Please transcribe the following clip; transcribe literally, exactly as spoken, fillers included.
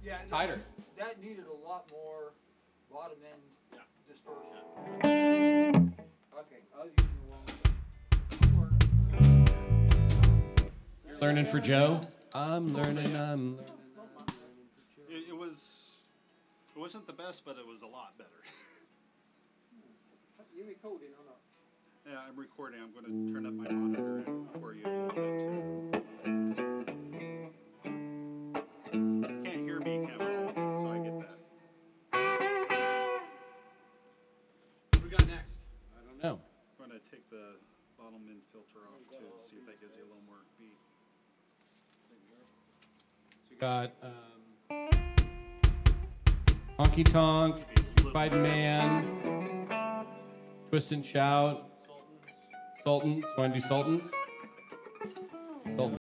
Yeah, no, tighter. That needed a lot more bottom end Yeah. distortion. Okay, I was using the wrong one. You're learning for Joe. I'm learning. I'm learning. It, it was. It wasn't the best, but it was a lot better. You recording or not? Yeah, I'm recording. I'm going to turn up my monitor and for you a little bit too. You can't hear me, Cameron, so I get that. What do we got next? I don't know. I'm going to take the bottom end filter off too to see if that gives you a little more beat. So we got um, Honky Tonk, Fighting Man, Twist and Shout, Sultans. Want to do Sultans? Sultans.